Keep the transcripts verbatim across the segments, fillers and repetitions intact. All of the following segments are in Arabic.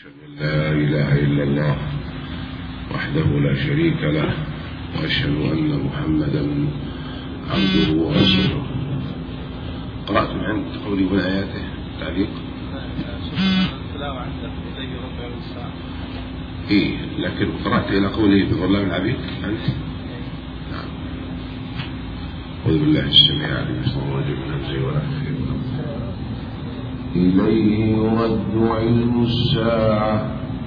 وأشهد أن لا إله إلا الله وحده لا شريك له وأشهد أن محمدا عبده ورسوله. قرأت من عند قولي من آياته تعليق إيه، لكن قرأت إلى قوله بظلام العبيد أنت؟ نعم. أعوذ بالله السميع العليم من الرجيم من همزه ونفخه ونفخه. إليه يرد علم الساعة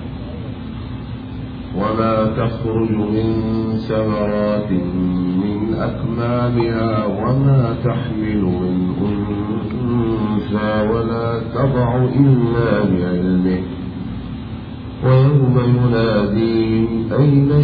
وما تخرج من ثمرات من أكمامها وما تحمل من أنثى ولا تضع إلا بعلمه ويوم يناديهم أين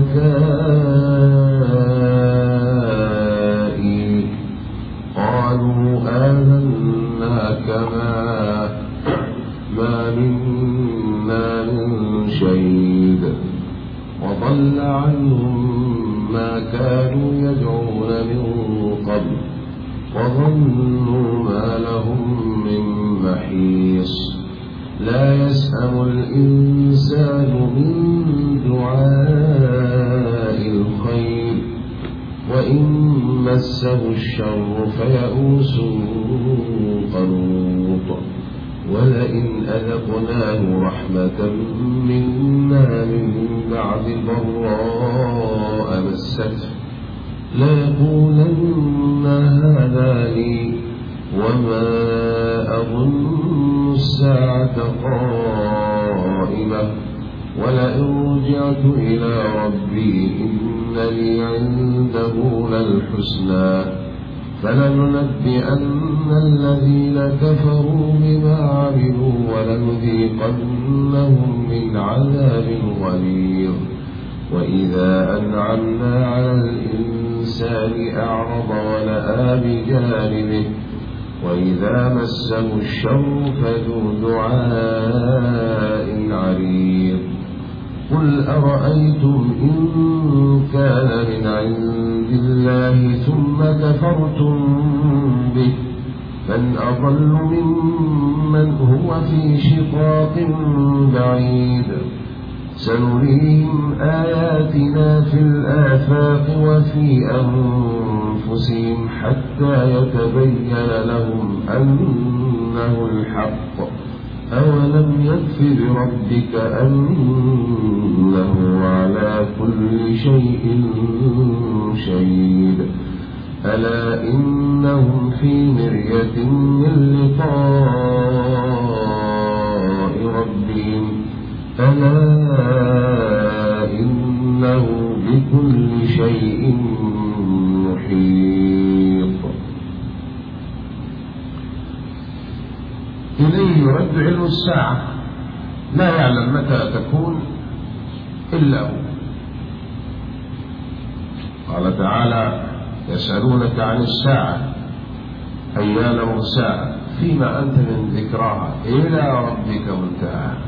شركائي قالوا آمنا كما ما منا من شهيد وضل عنهم ما كانوا يدعون من قبل وظنوا ما لهم من محيص. لا يسأم الإنسان من دعاء الخير وإن مسه الشر فيئوس قنوط. ولئن أذقناه رحمة منا من بعد ضراء مسته ليقولن هذا لي وما أظن الساعة قائمة ولئن رجعت إلى ربي إن لي عنده للحسنى فلننبئن الذين كفروا بما عملوا ولنذيقنهم من عذاب غليظ. وإذا أنعمنا على الإنسان أعرض ونأى بجانبه وإذا مسه الشر فذو دعاء عريض. قل أرأيتم إن كان من عند الله ثم كفرتم به من أضل ممن هو في شقاق بعيد. سنريهم آياتنا في الآفاق وفي أنفسهم حتى يتبين لهم أنه الحق. أولم يكف بربك أنه على كل شيء شهيد. ألا إنهم في مرية من لقاء ربهم ألا إنه بكل شيء محيط. إليه يرد علم الساعة لا يعلم متى تكون إلا هو. قال تعالى يسألونك عن الساعة أيان مرساها فيما أنت من ذكراها إلى ربك منتهاها.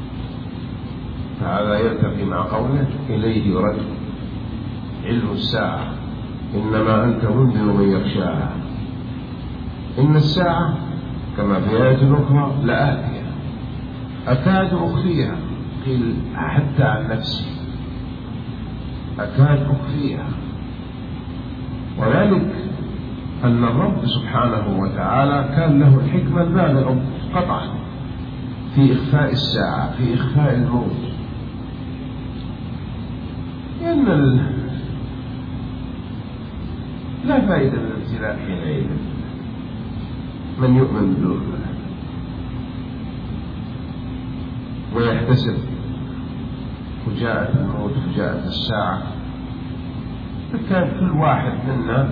فهذا يلتقي مع قوله إليه يرد علم الساعة إنما أنت منذر من يخشاها. إن الساعة كما في آية أخرى لآتية أكاد أخفيها قيل حتى عن نفسي أكاد أخفيها. وذلك أن الرب سبحانه وتعالى كان له الحكمة البالغة قطعا في إخفاء الساعة في إخفاء الموت. لأن ال... لا فائدة من الابتلاء حينئذ. من يؤمن بالله ويحتسب فجاءت الموت فجاءت الساعة فكان كل واحد منا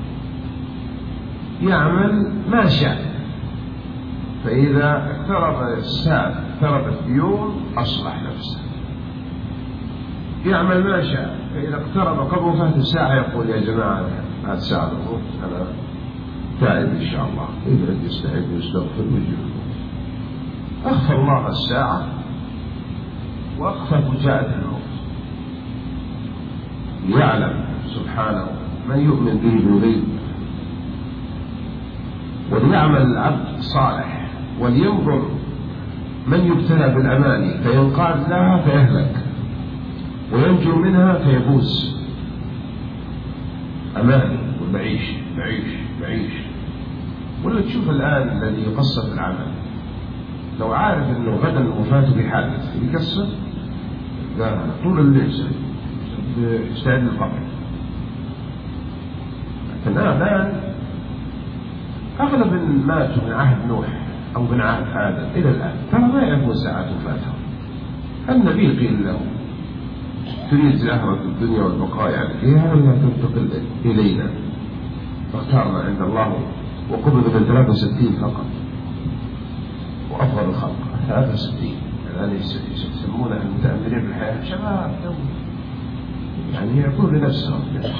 يعمل ما شاء. فإذا اقترب الساعة اقتربت يوم أصلح نفسه يعمل ما شاء. فإذا اقترب قبل وفاة الساعة يقول يا جماعة هذه ساعة الموت أنا تائب إن شاء الله يبعد يستعد ويستغفر ويجب. أخفى الله الساعة وأخفى فجاءة الموت ليعلم سبحانه من يؤمن به يريد وليعمل العبد صالح ولينظر من يبتلى بالأماني فينقاد لها فيهلك، وينجو منها فيفوز. أماني وبعيش بعيش بعيش. ولا تشوف الآن الذي يقصر في العمل، لو عارف أنه غدا الوفاة بحادث يكسر طول الليل يستعد للقبر. لكن الآن أغلب ماتوا من عهد نوح أو من عهد آدم إلى الآن ترى ما يعرفون ساعة وفاتهم. النبي قيل له تريد زهرة الدنيا والبقاء يعني فيها ولا تنتقل إلينا؟ فاختارنا عند الله وقبض من ثلاثة وستين فقط، وأفضل الخلق ثلاثة وستين. الآن يسمونها المتأملين بالحياة شباب يعني يعرفون لنفسهم،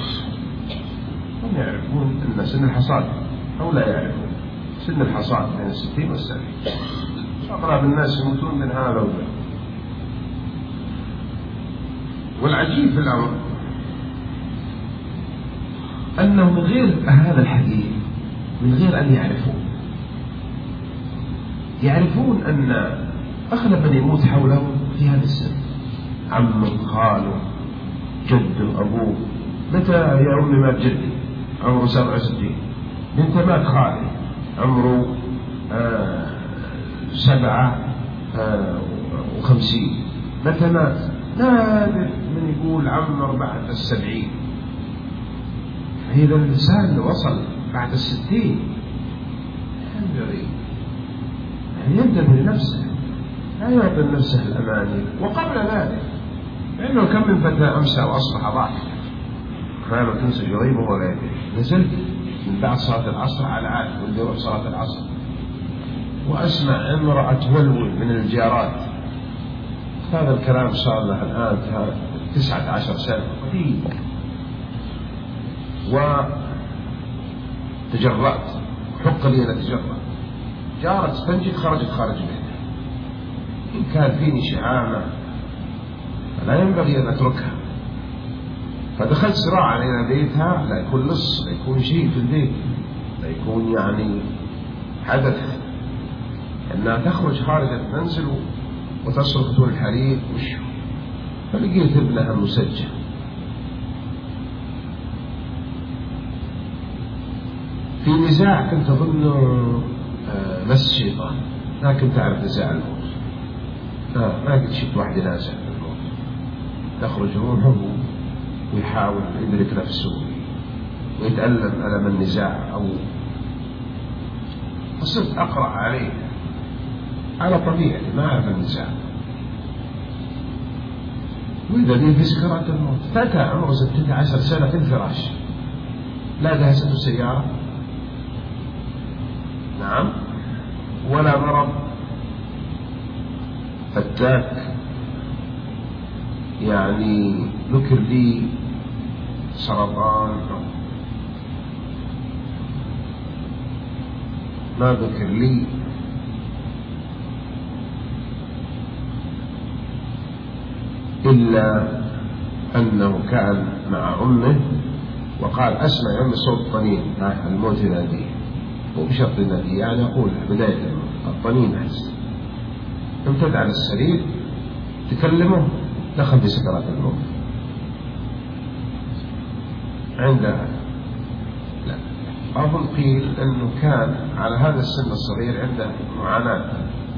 هم يعرفون أن سن الحصاد أو لا يعرفون سن الحصاد بين الستين والسبعين. أغلب الناس يموتون من هذا وذا. والعجيب في الأمر أنه من غير هذا الحديث، من غير أن يعرفوا يعرفون أن أغلب من يموت حولهم في هذا السن، عم خاله جد أبوه. متى يا أمي مات جدي؟ عمره سبعة وستين. متى مات خالي؟ عمره آه سبعة آه وخمسين. متى مات؟ نادر من يقول عمر بعد السبعين. فإذا الإنسان اللي وصل بعد الستين ينبغي أن ينتبه لنفسه، لا يعطي نفسه الأماني. وقبل ذلك لأنه كم من فتى أمسى وأصبح ضاحكا فما تنسى جريمه ولا يدري. نزلت من بعد صلاة العصر على عاد ودي يروح صلاة العصر وأسمع امرأة تولول من الجارات. هذا الكلام صار له الآن تسعة عشر سنة قديم. وتجرأت، حق لي أن أتجرأ. جارة استنجد خرجت خارج بيتها. إن كان فيني شهامة فلا ينبغي أن أتركها. فدخلت سراعا إلى بيتها، لا يكون لص، لا يكون شيء في البيت، لا يكون يعني حدث، أنها تخرج خارج المنزل وتصرخ طول الحريق وشو. فلقيت ابنها مسجل. في نزاع كنت أظنه مس شيطان، ما كنت أعرف نزاع الموت. آه ما قد شفت واحد ينازع الموت، تخرج روحه ويحاول يدرك نفسه ويتألم ألم النزاع. أو فصرت أقرأ عليه على طبيعتي، ما أعرف النزاع، وإذا لي في سكرات الموت. فتى عمره ستة عشر سنة في الفراش، لا دهسته سيارة، نعم، ولا مرض فتاك يعني ذكر لي سرطان، ما ذكر لي إلا أنه كان مع أمه وقال أسمع يا أمي صوت طنين الموت يناديه، وبشرط يناديه يعني أقول بداية الطنين أحس. امتد على السرير تكلمه، دخل في سكرات الموت. عندها لا أظن قيل أنه كان على هذا السن الصغير عنده معاناة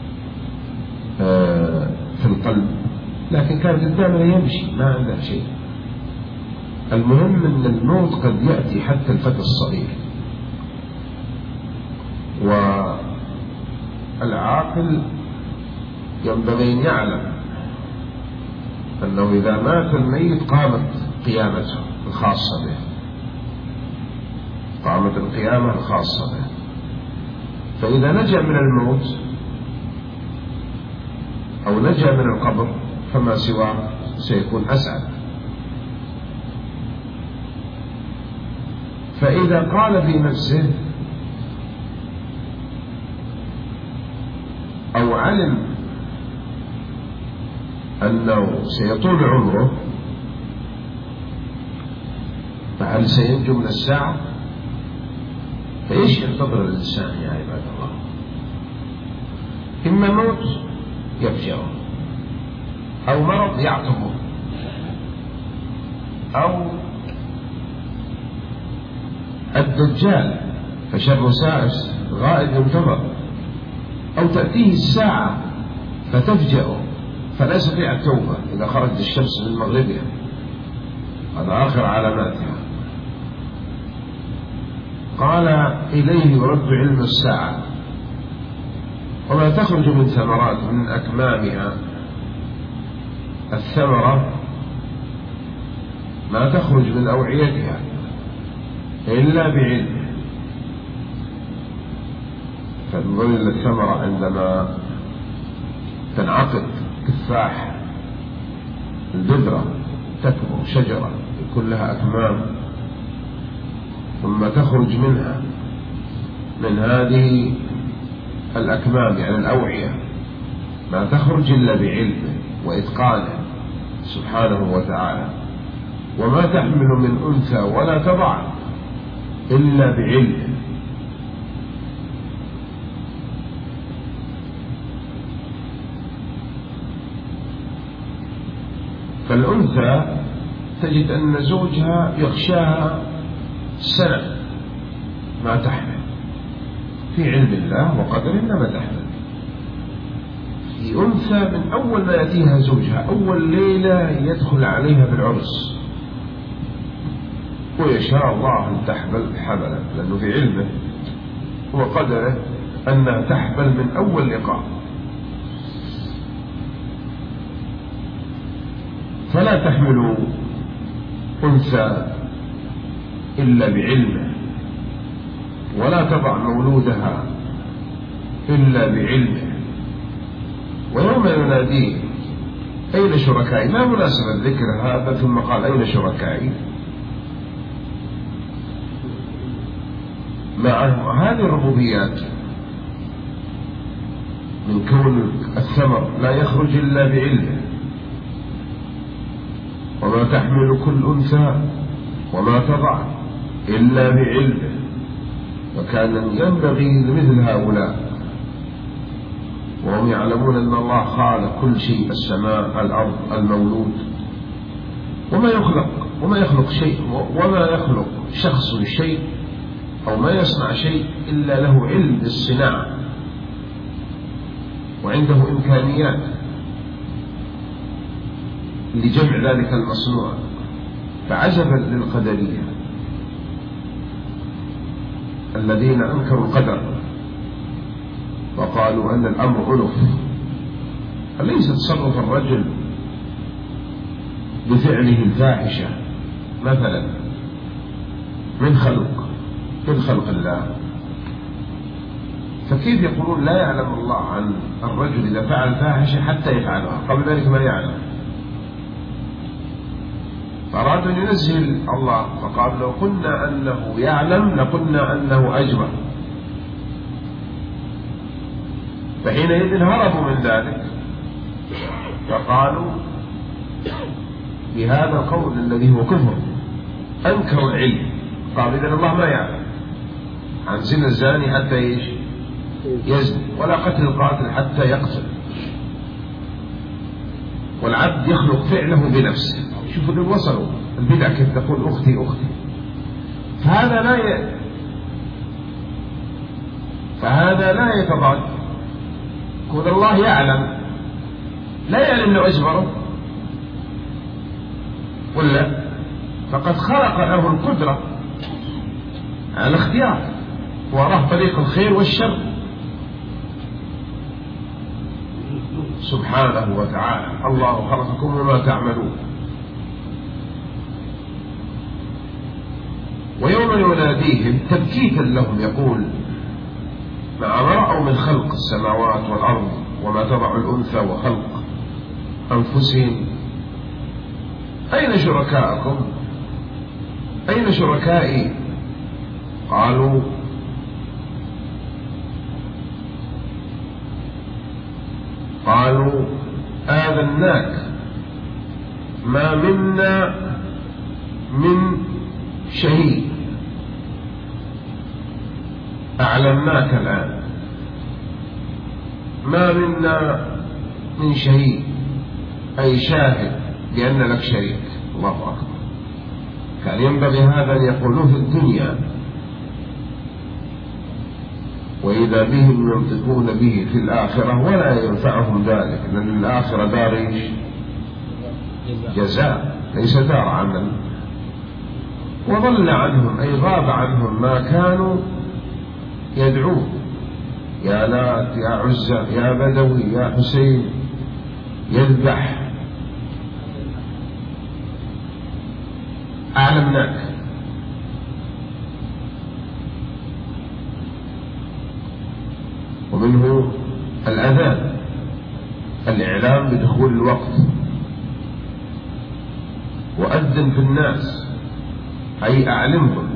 في القلب، لكن كان قدامه يمشي ما عنده شيء. المهم أن الموت قد يأتي حتى الفتى الصغير. والعاقل ينبغي أن يعلم أنه إذا مات الميت قامت قيامته الخاصة به، قامت القيامة الخاصة به. فإذا نجا من الموت أو نجا من القبر فما سواه سيكون أسعد. فإذا قال في نفسه أو علم أنه سيطول عمره فهل سينجو من الساعة؟ فإيش ينتظر الإنسان يا عباد الله؟ إما موت يفجره، أو مرض يعقبه، أو الدجال فشر سائس غائب ينتظر، أو تأتيه الساعة فتفجأه فلا يستطيع التوبة إذا خرجت الشمس من مغربها، هذا آخر علاماتها. قال إليه يرد علم الساعة وما تخرج من ثمرات من أكمامها. الثمرة ما تخرج من أوعيتها إلا بعلمه، فتظل الثمرة عندما تنعقد تفاح البذرة تكبر شجرة يكون لها أكمام، ثم تخرج منها من هذه الأكمام يعني الأوعية ما تخرج إلا بعلمه وإتقانه سبحانه وتعالى. وما تحمل من أنثى ولا تضع إلا بعلمه. فالأنثى تجد أن زوجها يخشاها سنة ما تحمل، في علم الله وقدره إنما تحمل. في أنثى من أول ما يأتيها زوجها أول ليلة يدخل عليها بالعرس ويشاء الله أن تحمل حملا، لأنه في علمه وقدره أنها تحمل من أول لقاء. فلا تحمل أنثى إلا بعلمه، ولا تضع مولودها إلا بعلمه. ويوم يناديه أين شركائي، ما مناسبة ذكر هذا ثم قال أين شركائي، مع هذه الربوبيات من كون الثمر لا يخرج إلا بعلمه. وما تحمل كل أنثى وما تضع إلا بعلمه. وكان ينبغي لمثل هؤلاء وهم يعلمون أن الله خالق كل شيء، السماء الأرض المولود، وما يخلق وما يخلق شيء وما يخلق شخص شيء أو ما يصنع شيء إلا له علم بالصناعة وعنده إمكانيات لجمع ذلك المصنوع. فعجبا للقدرية الذين أنكروا القدر وقالوا أن الأمر ألف. أليس تصرف الرجل بفعله الفاحشة مثلا من خلق من خلق الله؟ فكيف يقولون لا يعلم الله عن الرجل إذا فعل فاحشة حتى يفعلها، قبل ذلك ما يعلم؟ فأرادوا أن ينزه الله فقال لو قلنا أنه يعلم لقلنا أنه أجمع. فحينئذ هربوا من ذلك فقالوا بهذا القول الذي هو كفر أنكروا العلم، قال إذن الله ما يعلم عن زنا الزاني حتى يزني، ولا قتل القاتل حتى يقتل، والعبد يخلق فعله بنفسه. شوفوا اللي وصلوا البدع كيف تقول أختي أختي. فهذا لا ي... فهذا لا يتضاد. كون الله يعلم لا يعني أنه أجبره ولا، فقد خلق له القدرة على الاختيار وراه طريق الخير والشر سبحانه وتعالى. الله خلقكم وما تعملون. ويوم يناديهم تبكيتا لهم يقول مع ما رأوا من خلق السماوات والأرض وما تضع الأنثى وخلق أنفسهم أين شركاءكم أين شركائي؟ قالوا قالوا آذناك ما منا من شهيد أعلمناك الآن، ما منا من شهيد أي شاهد بأن لك شريك. الله أكبر. كان ينبغي هذا أن يقولوه في الدنيا، وإذا بهم ينطقون به في الآخرة ولا ينفعهم ذلك، لأن الآخرة دار جزاء ليس دار عمل. وضل عنهم أي غاب عنهم ما كانوا يدعون، يا لات يا عزة يا بدوي يا حسين يذبح أعلمناك. ومنه الأذان، الإعلام بدخول الوقت. وأذن في الناس أي أعلمهم.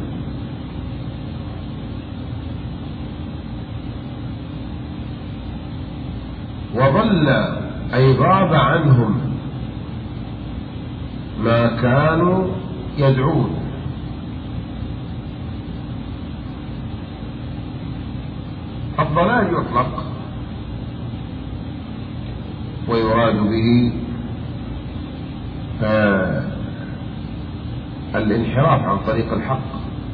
وضل أي غاب عنهم ما كانوا يدعون. الضلال يطلق ويراد به آه الانحراف عن طريق الحق،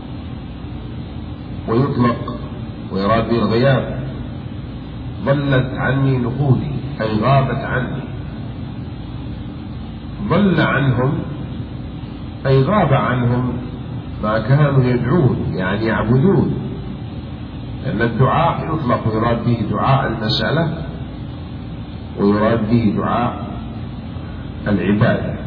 ويطلق ويراد به الغياب. ضلت عني نقودي أي غابت عني. ضل عنهم أي غاب عنهم ما كانوا يدعون يعني يعبدون، لأن الدعاء يطلق ويراد به دعاء المسألة ويراد به دعاء العبادة.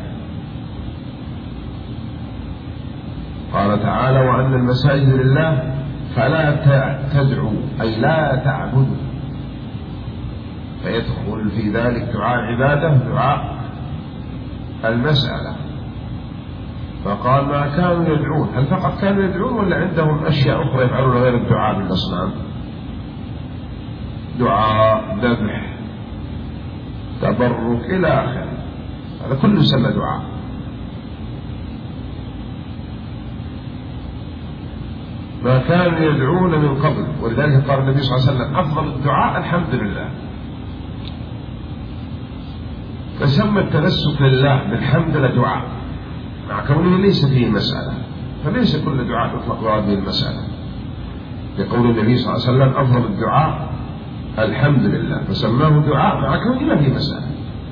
قال تعالى وأن المساجد لله فلا تدعوا أي لا تعبدوا، فيدخل في ذلك دعاء العبادة دعاء المسألة. فقال ما كانوا يدعون، هل فقط كانوا يدعون ولا عندهم أشياء أخرى يفعلون غير الدعاء بالأصنام؟ دعاء ذبح تبرك إلى آخره، هذا كله يسمى دعاء. ما كانوا يدعون من قبل، ولذلك قال النبي صلى الله عليه وسلم أفضل الدعاء الحمد لله. فسمى التنسك لله بالحمد لدعاء مع كونه ليس فيه مسألة، فليس كل دعاء يطلق هذه المسألة، لقول النبي صلى الله عليه وسلم أفضل الدعاء الحمد لله، فسماه دعاء مع كونه ما فيه مسألة.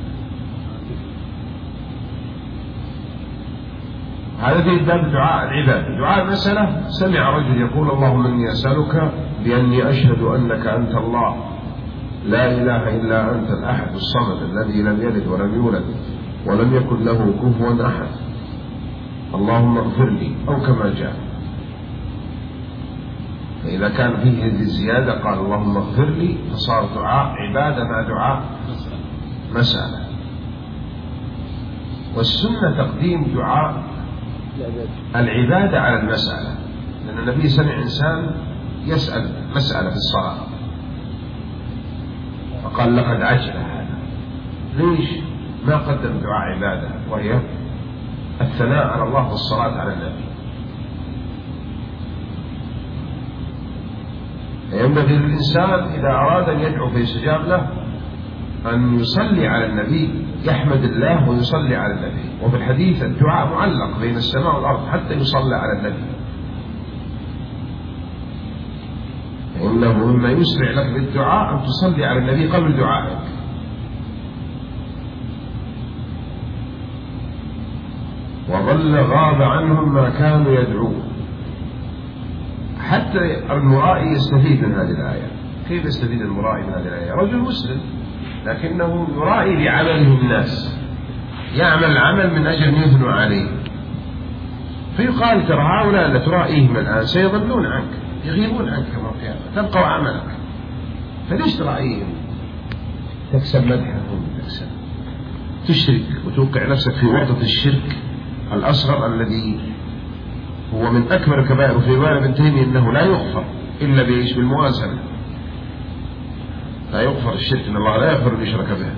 هذا في باب دعاء العبادة. دعاء المسألة سمع رجل يقول اللهم إني أسألك بأني أشهد أنك أنت الله لا إله إلا أنت الأحد الصمد الذي لم يلد ولم يولد ولم يكن له كفوا أحد اللهم اغفر لي، أو كما جاء. فإذا كان فيه هذه الزيادة قال اللهم اغفر لي، فصار دعاء عبادة مع دعاء مسألة. والسنة تقديم دعاء العبادة على المسألة، لأن النبي سمع إنسان يسأل مسألة في الصلاة فقال لقد عجل هذا. ليش ما قدم دعاء عبادة وهي الثناء على الله والصلاة على النبي؟ ينبغي للإنسان إذا أراد أن يدعو فيستجاب له أن يصلي على النبي، يحمد الله ويصلي على النبي. وفي الحديث الدعاء معلق بين السماء والأرض حتى يصلى على النبي، إنه مما يسرع لك بالدعاء أن تصلي على النبي قبل دعائك. وظل غاب عنهم ما كانوا يدعون. حتى المرائي يستفيد من هذه الآية. كيف يستفيد المرائي من هذه الآية؟ رجل مسلم لكنه يرائي بعمله الناس، يعمل عمل من أجل أن يثنوا عليه، فيقال ترى هؤلاء اللي ترائيهم الآن سيضلون عنك، يغيبون عنك يوم القيامة، تبقى عملك، فليش ترائيهم؟ تكسب مدحهم، تكسب تشرك وتوقع نفسك في ورطة الشرك الأصغر الذي هو من أكبر الكبائر. وفي رواية ابن تيمية أنه لا يغفر إلا بإيش؟ بالموازنة. لا يغفر الشرك، إن الله لا يغفر أن يشرك به.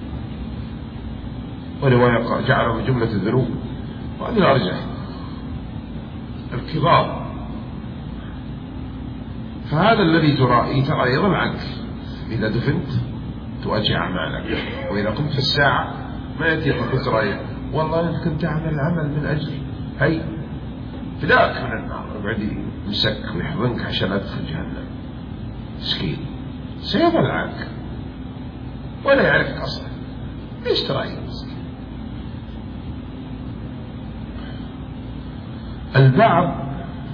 ورواية جعله من جملة الذنوب، وهذه الأرجح الكبار. فهذا الذي ترائي ترى يضل عنك إذا دفنت تواجه أعمالك. وإذا قمت في الساعة ما يأتي قلت رأيك والله أنت كنت تعمل العمل من أجل هي فداك من النار، يقعد يمسك ويحضنك عشان أدخل جهنم. مسكين سيضل عنك ولا يعرفك أصلا، ليش ترأيه مسكين؟ البعض،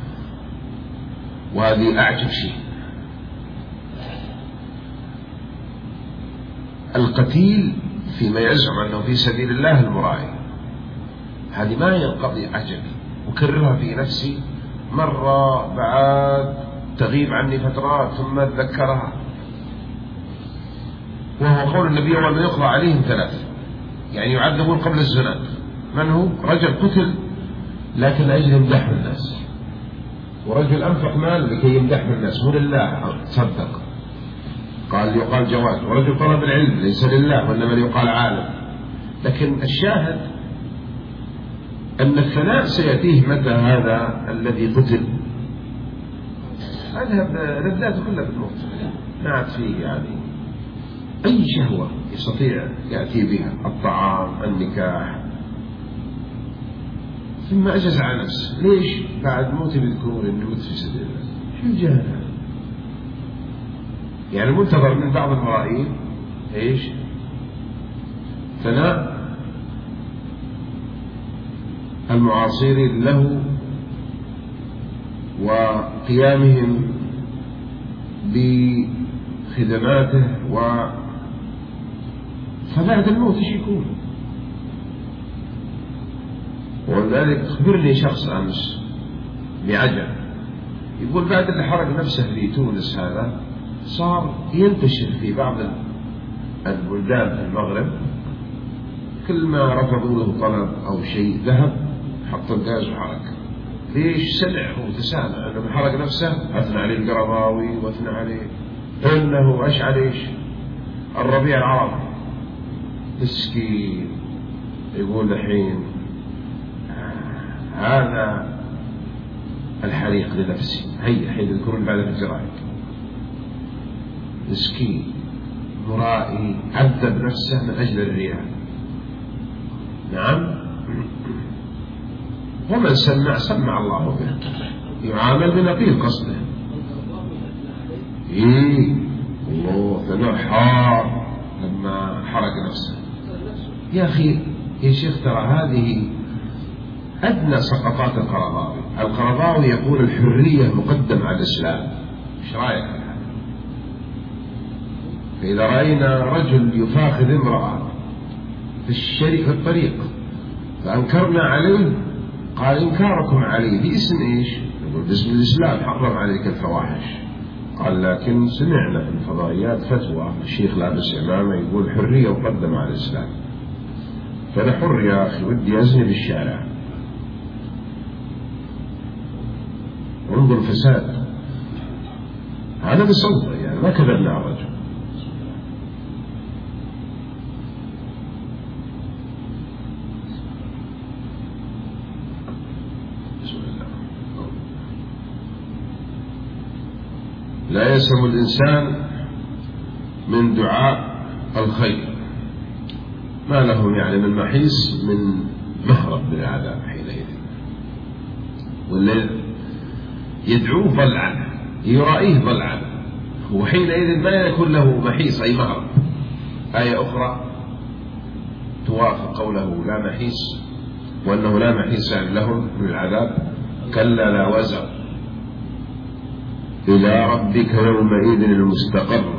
وهذه أعجب شيء، القتيل فيما يزعم أنه في سبيل الله المرائي، هذه ما ينقضي عجبي، أكررها في نفسي مرة بعد تغيب عني فترات ثم أتذكرها، وهو قول النبي أول ما يقضى عليهم ثلاث، يعني يعذبون قبل الزنا. من هو؟ رجل قتل لكن لأجل يمدح الناس، ورجل أنفق مال لكي يمدح الناس مو لله تصدق قال يقال جواد، ورجل طلب العلم ليس لله وإنما يقال عالم. لكن الشاهد أن الثناء سيأتيه متى هذا الذي قتل أذهب لذاته كلها بالموت، ما عاد فيه يعني أي شهوة يستطيع يأتي بها، الطعام، النكاح، ثم أجز على نفسه. ليش؟ بعد موت بذكور إنه مت في سبيل الله. شو الجهل؟ يعني منتظر من بعض المرائين إيش؟ ثناء المعاصرين له وقيامهم بخدماته، و فبعد الموت ايش يكون؟ ولذلك أخبرني شخص أمس بعجب يقول بعد اللي حرق نفسه في تونس هذا صار ينتشر في بعض البلدان في المغرب، كل ما رفضوا له طلب أو شيء ذهب حط الغاز وحرق. ليش؟ سمع هو تسامع أنه حرق نفسه، أثنى عليه القرضاوي وأثنى عليه إنه أش عليش الربيع العربي مسكين. يقول الحين هذا الحريق لنفسي، هيا حين يذكرون بعد في الجرائد، مسكين مرائي عذب نفسه من أجل الرياء. نعم، ومن سمع سمع الله به، يعامل بنقيض قصده. إيه الله ثناء حار لما حرق نفسه. يا أخي يا شيخ ترى هذه أدنى سقطات القرضاوي. القرضاوي يقول الحرية مقدمة على الإسلام، إيش رأيك؟ فإذا رأينا رجل يفاخذ امرأة في الشريك في الطريق فأنكرنا عليه، قال إنكاركم عليه باسم إيش؟ يقول باسم الإسلام حرم عليك الفواحش. قال لكن سمعنا في الفضائيات فتوى الشيخ لابس عمامة يقول حرية مقدمة على الإسلام، فأنا حر يا أخي ودي أزني بالشارع. انظر الفساد هذا بصوته، يعني ما كذبنا على الرجل. لا يسلم الإنسان من دعاء الخير، ما له يعني من محيص من مهرب من العذاب حينئذ، والليل يدعوه ضل عنه، يرائيه ضل عنه، وحينئذ ما يكون له محيص أي مهرب. آية أخرى توافق قوله لا محيص، وأنه لا محيص لهم من العذاب، كلا لا وزر إلى ربك يومئذ المستقر،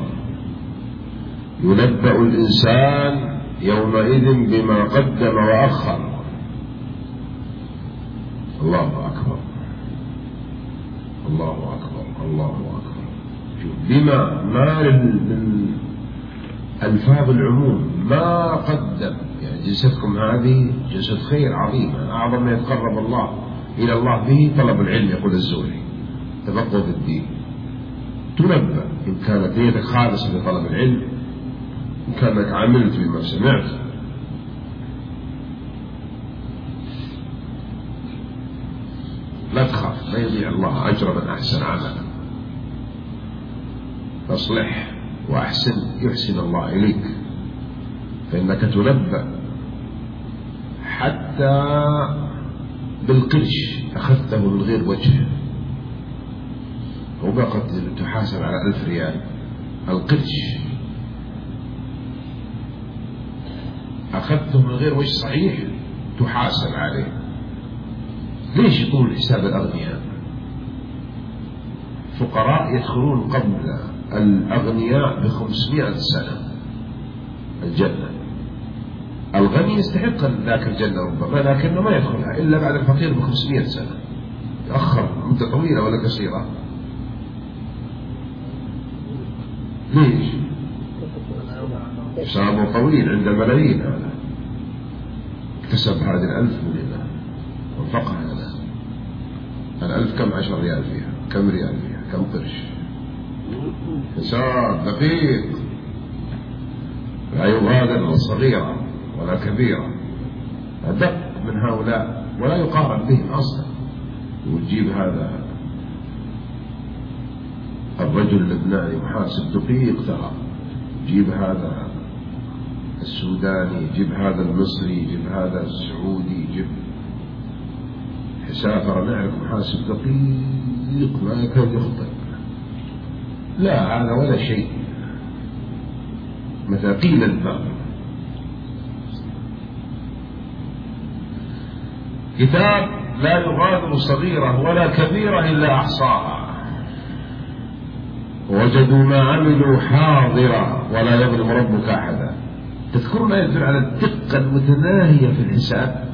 ينبأ الإنسان يومئذ بما قدم وأخر. الله أكبر الله أكبر الله أكبر. بما ما من ألفاظ العموم، ما قدم، يعني جلستكم هذه جلسة خير عظيمة، أعظم ما يتقرب الله إلى الله به طلب العلم. يقول الزهري تفقه في الدين، تنبأ إن كانت نيتك خالصة لطلب العلم، إن كانك عملت بما سمعت. لا تخاف، لا يضيع الله أجر من أحسن عملا. فاصلح وأحسن يحسن الله إليك، فإنك تنبأ حتى بالقرش أخذته من غير وجه، وبقت تحاسب على ألف ريال. القرش أخذته من غير وجه صحيح تحاسب عليه. ليش يطول حساب الأغنياء؟ فقراء يدخلون قبل الأغنياء بخمسمائة سنة الجنة. الغني يستحق ذاك الجنة ربما، لكنه ما يدخلها إلا بعد الفقير بخمسمائة سنة. يأخر مدة طويلة ولا قصيرة؟ ليش؟ حسابه طويل عند الملايين. هذا اكتسب هذه الألف من الله وانفقها هذا الألف. كم عشر ريال فيها؟ كم ريال فيها؟ كم قرش؟ حساب دقيق لا يغادر صغيرة ولا كبيرة، أدق من هؤلاء ولا يقارن بهم أصلا. وتجيب هذا الرجل اللبناني محاسب دقيق ترى، جيب هذا السوداني، جيب هذا المصري، جيب هذا السعودي، جيب حساب. ترى نعرف محاسب دقيق ما يكاد يخطئ. لا هذا ولا شيء، مثاقيل الباب. كتاب لا يغادر صغيرة ولا كبيرة إلا أحصاها، وجدوا ما عملوا حاضرا ولا يظلم ربك أحدا. تذكرون ما يدل على الدقة المتناهية في الحساب.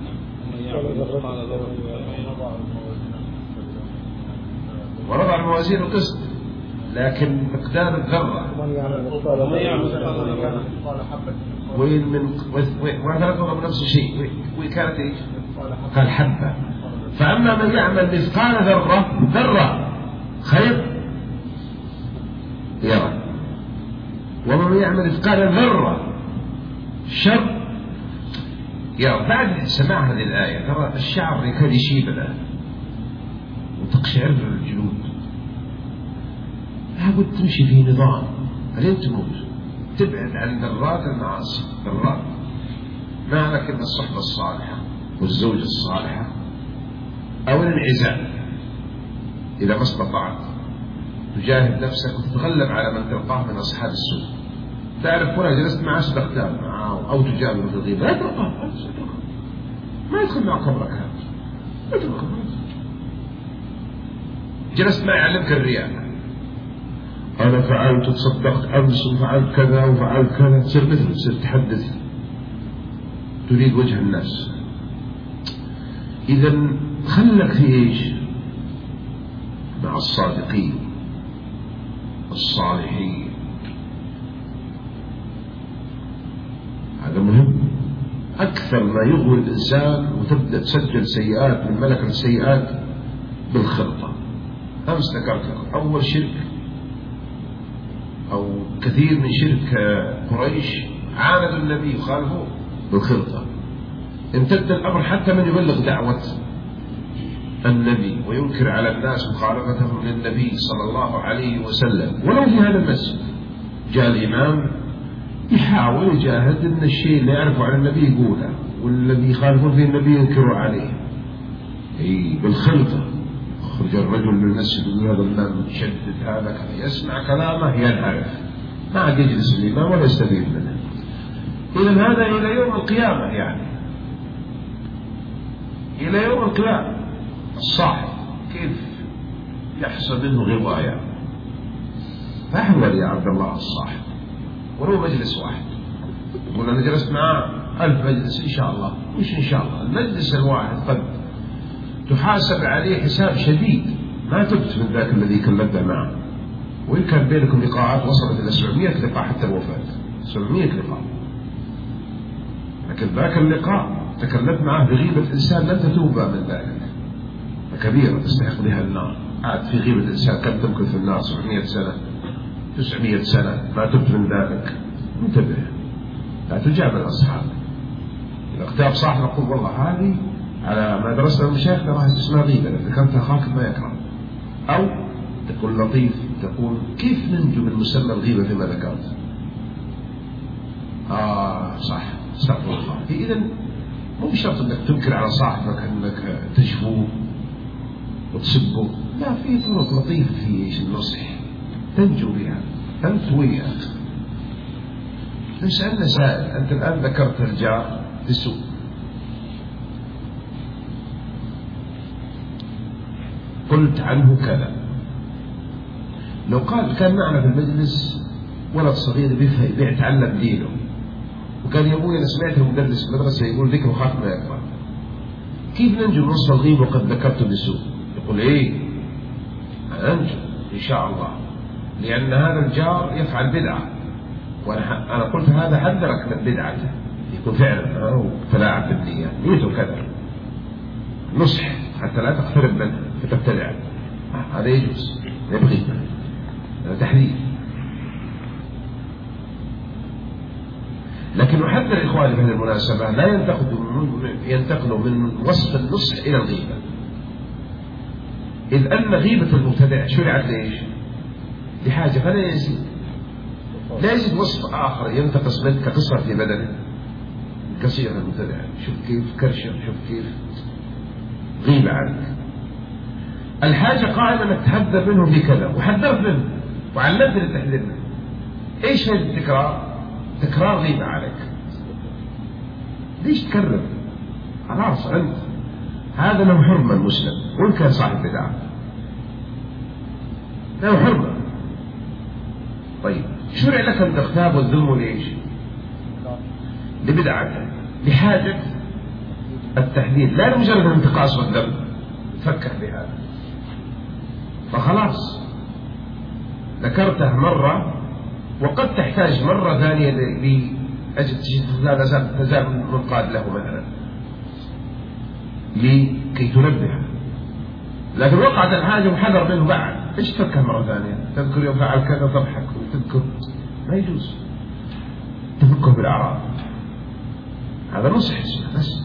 ورضع الموازين القسط، لكن مقدار الذرة وين من وهذا يضرب نفس الشيء. وين كانت ايش؟ قال حبة. فأما من يعمل مثقال ذرة ذرة خير يرى، ومن يعمل مثقال ذرة شر يرى. بعد سماع هذه الآية ترى الشعر يكاد يشيب الآن وتقشعر الجلود. لابد تمشي في نظام لين تموت، تبعد عن ذرات المعاصي. ذرات معنى كلمة الصحبة الصالحة والزوجة الصالحة أو الانعزال إذا ما استطعت تجاهد نفسك وتتغلب على من تلقاه من أصحاب السوء. تعرف ولا جلست معه استخدام معه أو تجامل في الغيبة، لا تلقاه، ما يدخل مع قبرك هذا، لا تلقاه. جلست معي يعلمك الرياء، أنا فعلت وتصدقت أمس وفعلت كذا وفعلت كذا، تصير مثل تصير تحدث تريد وجه الناس. إذا خلك في إيش؟ مع الصادقين الصالحين. هذا مهم. أكثر ما يغوي الإنسان وتبدأ تسجل سيئات من ملك السيئات بالخلطة. أمس ذكرت لكم أول شرك أو كثير من شرك قريش عاندوا النبي وخالفوه بالخلطة. امتد الأمر حتى من يبلغ دعوة النبي وينكر على الناس مخالفتهم للنبي صلى الله عليه وسلم. ولو في هذا المسجد جاء الإمام يحاول يجاهد أن الشيء اللي يعرفه عن النبي يقوله، والذي يخالفون فيه النبي ينكروا عليه. أي بالخلطة. خرج الرجل من المسجد ويقول هذا الإمام متشدد، هذا كذا، يسمع كلامه ينعرف، ما عاد يجلس الإمام ولا يستفيد منه. إذا هذا إلى يوم القيامة، يعني إلى يوم القيامة الصاحب كيف يحصل منه غواية. فاحذر يا عبد الله الصاحب ولو مجلس واحد. يقول أنا جلست معه ألف مجلس إن شاء الله، وش إن شاء الله؟ المجلس الواحد قد تحاسب عليه حساب شديد، ما تبت من ذاك الذي كلمت معه. وإن كان بينكم لقاءات وصلت إلى سبعمائة لقاء حتى الوفاة، سبعمائة لقاء، لكن ذاك اللقاء تكلمت معه بغيبة إنسان لن تتوب من ذلك، فكبيرة تستحق بها النار. عاد في غيبة إنسان كم تمكث في النار سبعمائة سنة تسعمائة سنة ما تبت من ذلك. انتبه، لا تجامل أصحابك. إذا اغتاب صاحب يقول والله هذه على ما درسنا المشايخ راح اسمها غيبة، إذا كانت أخاك ما يكره. أو تكون لطيف تقول كيف ننجو من مسمى الغيبة فيما ذكرت؟ آه صح، استغفر الله. إذا مو بشرط أنك تنكر على صاحبك أنك تشفوه وتسبه، لا، في طرق لطيفة في النصح تنجو بها أنت وياه. نسألنا سائل، أنت الآن ذكرت الجار بسوء، قلت عنه كذا، لو قال كان معنا في المجلس ولد صغير بيتعلم دينه وكان يا ابوي انا سمعت المدرس المدرسه يقول ذكر وخاف ما يقرا، كيف ننجو من وصف الغيب وقد ذكرت بسوء؟ يقول ايه ننجو ان شاء الله، لان هذا الجار يفعل بدعه، وانا انا قلت هذا حذرك من بدعته، يكون فعلا هو تلاعب بالنيه، نيته كذا، نصح حتى لا تقترب منه فتبتدع، هذا يجوز، يبغي هذا تحذير. لكن أحذر إخواني بهذه المناسبة لا ينتقلوا من وصف النصح إلى الغيبة، إذ أن غيبة المبتدع شرعت ليش؟ لحاجة، فلا يزيد لا يزيد وصف آخر ينتقص منك كقصر في بدنه كثير المبتدع، شوف كيف كرشر، شوف كيف غيبة عنك. الحاجة قائمة أنك تحذر منه بكذا، وحذرت منه وعلمتني التحذير منه. إيش هذا التكرار؟ تكرار غيبة عليك، ليش تكرر؟ خلاص أنت هذا له حرمة المسلم وإن كان صاحب بدعة، له حرمة. طيب شرع لك أن تغتاب والذم ليش؟ لبدعته، لحاجة التحديد، لا لمجرد الانتقاص والذم، تفكر بهذا. فخلاص ذكرته مرة وقد تحتاج مرة ثانية لأجل لا تزال منقاد له مثلا لكي تنبه، لكن وقعت الحاجة وحذر منه بعد، ايش تفكر مرة ثانية؟ تذكر يوم فعل كذا تضحك وتذكر، ما يجوز تفكر بالأعراض، هذا نصح بس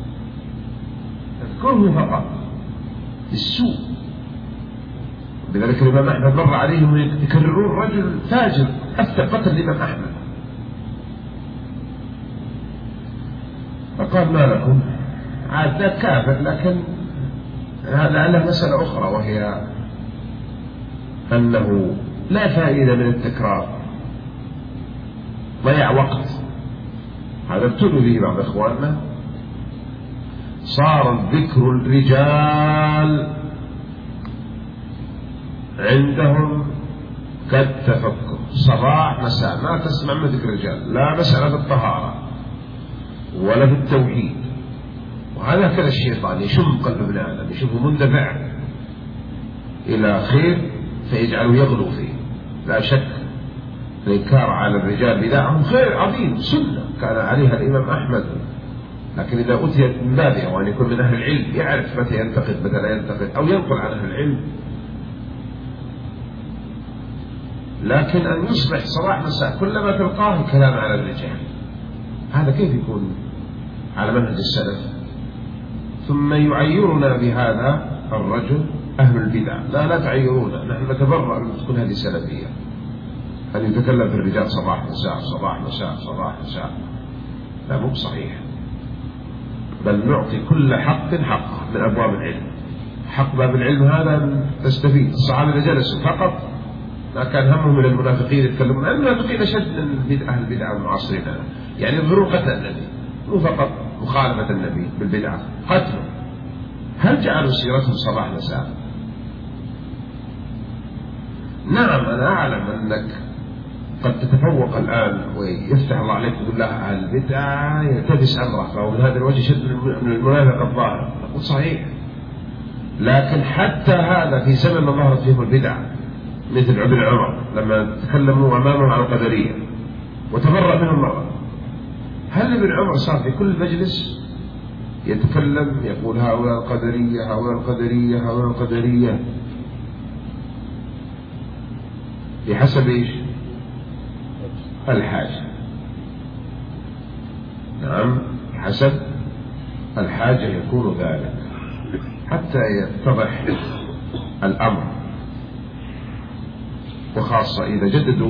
تذكره فقط السوء. لذلك الإمام أحمد مر عليهم يكررون رجل فاجر أفتى قتل الإمام أحمد، فقال ما لكم؟ عاد ذاك كافر، لكن لعلها مسألة أخرى، وهي أنه لا فائدة من التكرار، ضيع وقت. هذا ابتلوا به بعض إخواننا، صار الذكر الرجال عندهم كالتفكر، صباح مساء ما تسمع من ذكر الرجال، لا مسألة في الطهارة ولا في التوحيد. وهذا كذا الشيطان يشم قلب ابن آدم، يشوفه مندفع إلى خير فيجعله يغلو فيه. لا شك الإنكار على الرجال بدعهم خير عظيم، سنة كان عليها الإمام أحمد، لكن إذا أتيت من بابها وأن يكون من أهل العلم يعرف متى ينتقد متى لا ينتقد، أو ينقل عن أهل العلم. لكن أن يصبح صباح مساء كلما تلقاه الكلام على الرجال، هذا كيف يكون على منهج السلف؟ ثم يعيرنا بهذا الرجل أهل البدع. لا لا تعيرونا، نحن نتبرأ من تكون هذه سلفية، أن يتكلم في الرجال صباح مساء صباح مساء صباح مساء، لا مو صحيح، بل نعطي كل حق حق من أبواب العلم. حق باب العلم هذا تستفيد. الصحابة جلسوا فقط، ما كان همهم من المنافقين يتكلمون، المنافقين أشد من أهل البدع المعاصرين، يعني يظهروا قتل النبي، مو فقط مخالفة النبي بالبدعة، قتله. هل جعلوا سيرتهم صباح مساء؟ نعم أنا أعلم أنك قد تتفوق الآن ويفتح الله عليك ويقول لها أهل البدع يلتبس أمره، فهو من هذا الوجه شد من المنافق الظاهر، نقول صحيح. لكن حتى هذا في زمن ما ظهرت فيهم البدع، مثل ابن عمر لما تكلموا أمامه عن القدرية وتبرأ منهم مرة، هل ابن عمر صار في كل مجلس يتكلم يقول هؤلاء القدرية هؤلاء القدرية هؤلاء القدرية؟ بحسب ايش؟ الحاجة. نعم حسب الحاجة يكون ذلك حتى يتضح الأمر. وخاصة إذا جددوا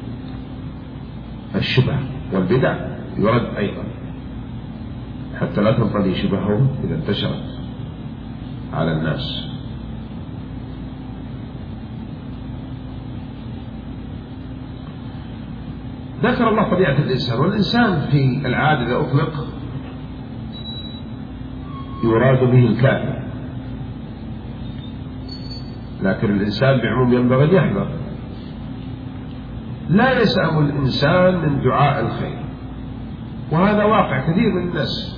الشبه والبدع يرد أيضا حتى لا تنطلي شبههم إذا انتشرت على الناس. ذكر الله طبيعة الإنسان، والإنسان في العادة إذا أطلق يراد به الكافر، لكن الإنسان بعموم ينبغي أن يحذر. لا يسأم الإنسان من دعاء الخير، وهذا واقع كثير من الناس،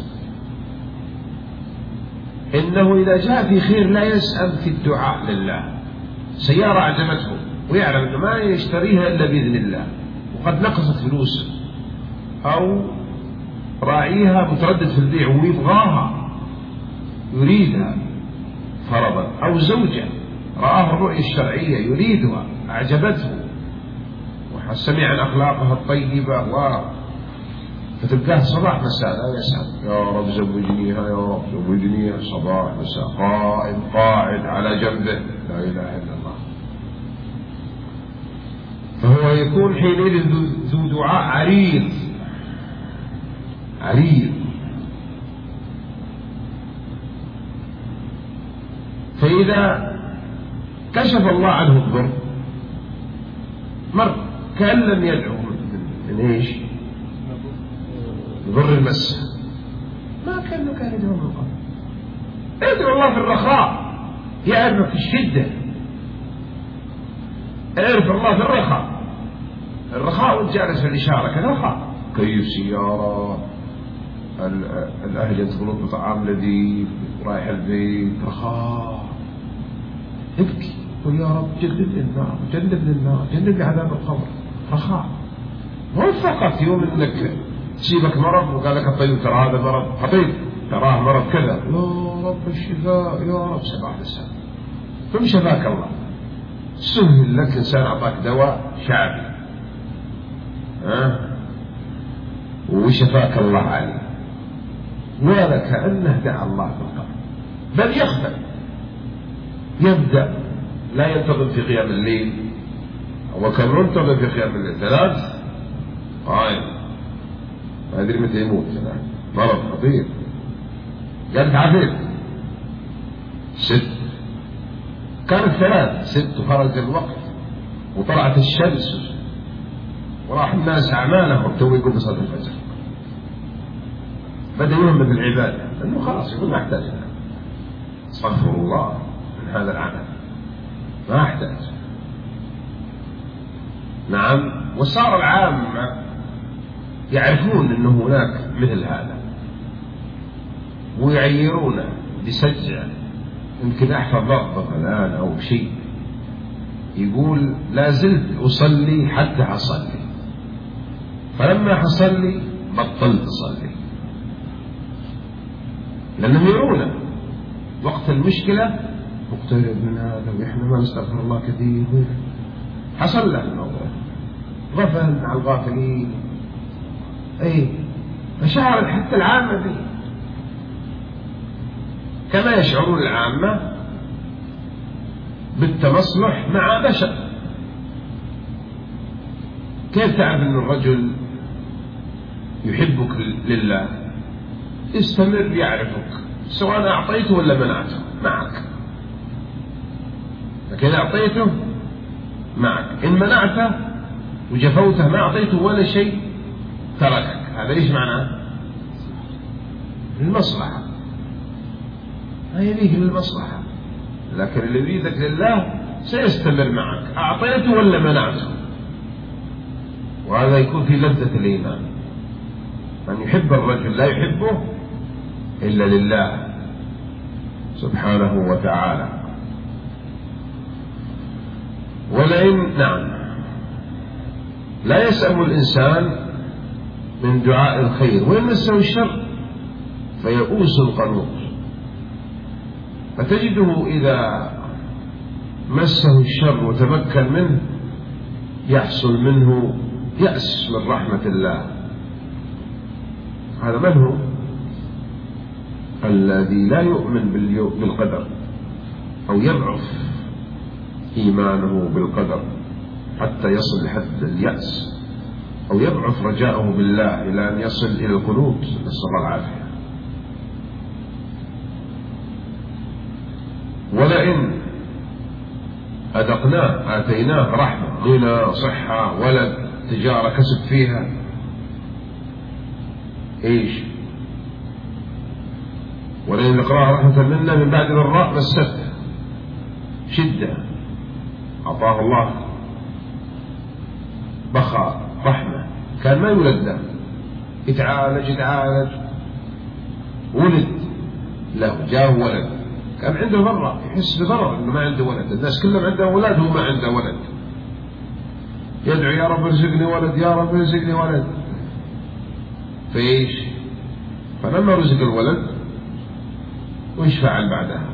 إنه إذا جاء في خير لا يسأم في الدعاء لله. سيارة أعجبته ويعلم أنه ما يشتريها إلا بإذن الله، وقد نقصت فلوسه، أو راعيها متردد في البيع ويبغاها يريدها فرضا، أو زوجة رآها الرؤية الشرعية يريدها أعجبته وسمع عن أخلاقها الطيبة و فتلقاه صباح مساء لا يسأل يا رب زوجنيها، يا رب زوجنيها، صباح مساء قائم قاعد على جنبه لا إله إلا الله. فهو يكون حينئذ ذو دعاء عريض عريض. فإذا كشف الله عنه الضر مر كأن لم يدعو من ايش؟ ضر المس، ما كأنه كان يدعو من قبل. يدعو الله في الرخاء، يعرف في الشدة، يعرف الله في الرخاء. الرخاء وانت جالس في الإشارة كذا رخاء، كيف سيارة الأهل يدخلون بطعام لذيذ رايح البيت رخاء، يبكي يقول يا رب جنبني النار جنبني النار جنبني عذاب القبر، رخاء. مو فقط يوم انك تجيبك مرض وقال لك الطبيب ترى هذا مرض خطير، تراه مرض كذا، يا رب الشفاء يا رب سبع لسان، ثم شفاك الله. سهل لك إنسان أعطاك دواء شعبي ها وشفاك الله عليه، ولا كأنه دعا الله بالقبر، بل يخبر يبدأ لا ينتظم في قيام الليل، وكان منتظم في قيام الليل ثلاث قائم ما أدري متى يموت، مرض خطير، قال عافيت ست، كانت ثلاث ست وخرج الوقت وطلعت الشمس وراح الناس أعمالهم تو يقوم بصلاة الفجر، بدأ يهم بالعبادة لأنه خلاص يقول ما أحتاج، استغفر الله من هذا العمل ما أحتاج. نعم، وصار العامة يعرفون أنه هناك مثل هذا ويعيرونه بسجع، يمكن أحفظ لفظة الآن أو شيء يقول لا زلت أصلي حتى أصلي، فلما حصلي بطلت أصلي، لأنهم يرونه وقت المشكلة مقترب من هذا وإحنا ما نستغفر الله كثير، حصل له الموضوع غفل مع الغافلين، أي فشعرت حتى العامة به كما يشعرون العامة بالتمصلح مع بشر. كيف تعرف أن الرجل يحبك لله؟ استمر يعرفك سواء أعطيته ولا منعته معك، لكن أعطيته معك، إن منعته وجفوته ما أعطيته ولا شيء تركك. هذا إيش معناه؟ المصلحة، ما يبيك للمصلحة، لكن اللي يريدك لله سيستمر معك أعطيته ولا منعته، وهذا يكون في لذة الإيمان. من يحب الرجل لا يحبه إلا لله سبحانه وتعالى. ولئن نعم لا يسأم الإنسان من دعاء الخير وإن مسه الشر فيئوس القنوط، فتجده إذا مسه الشر وتمكن منه يحصل منه يأس من رحمة الله. هذا من هو؟ الذي لا يؤمن بالقدر أو يضعف إيمانه بالقدر حتى يصل لحد اليأس أو يضعف رجاءه بالله إلى أن يصل إلى القنوط، نسأل الله العافية. ولئن أذقناه آتيناه رحمة، غنى، صحة، ولد، تجارة كسب فيها، إيش؟ ولئن ذقناه رحمة منا من بعد ضراء مسته، شدة أعطاه الله بخاء رحمة، كان ما يولد له، يتعالج يتعالج ولد له، جاء ولد، كان عنده ضرر، يحس بضرر انه ما عنده ولد، الناس كلهم عنده اولاد وهو ما عنده ولد، يدعو يا رب ارزقني ولد، يا رب ارزقني ولد، فايش؟ فلما رزق الولد وش فعل بعدها؟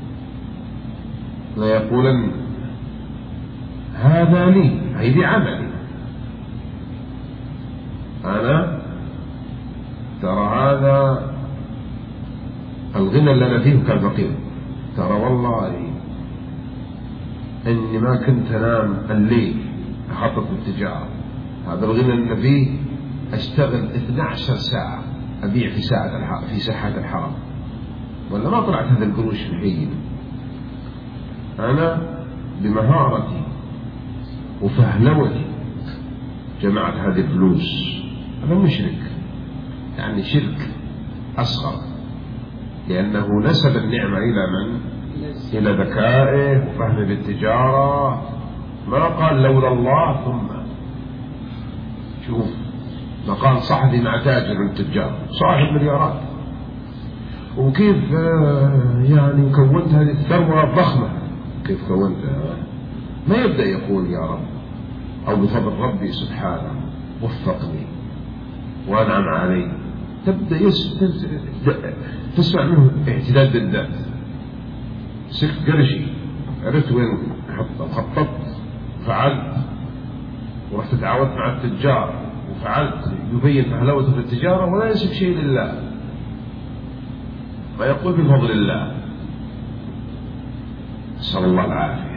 ليقولن هذا لي، هيدي عملي أنا، ترى هذا الغنى اللي أنا فيه كان فقير، ترى والله إني ما كنت أنام الليل أخطط بالتجارة، هذا الغنى اللي فيه أشتغل اثنتي عشرة ساعة أبيع في ساعة الحرم، في ساحات الحرم، ولا ما طلعت هذا القروش في حين. أنا بمهارتي وفهلوتي جمعت هذه الفلوس. هذا مشرك، يعني شرك أصغر، لأنه نسب النعمة إلى من؟ إلى ذكائه وفهمه بالتجارة، ما قال لولا الله. ثم شوف مقال صحفي مع تاجر التجار صاحب مليارات، وكيف يعني كونت هذه الثروة الضخمة، كيف كونتها؟ ما يبدأ يقول يا رب أو بفضل ربي سبحانه وفقني وأنعم علي، تبدأ تسمع منه اعتداد بالذات، سكت قرشي، عرفت وين أحطه، خططت فعلت، ورحت تعاونت مع التجار وفعلت، يبين فهلوته في التجارة ولا يسب شيء لله، فيقول بفضل الله، نسأل الله العافية،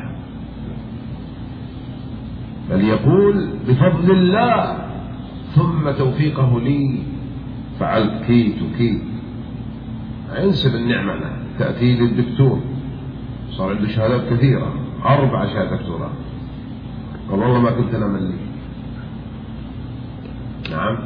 بل يقول بفضل الله ثم توفيقه لي فعلت كيت وكيت، ينسب النعمة له. تأتي للدكتور صار عنده شهادات كثيرة، أربع شهادات دكتوراه، قال والله ما كنت أنا ملي. نعم،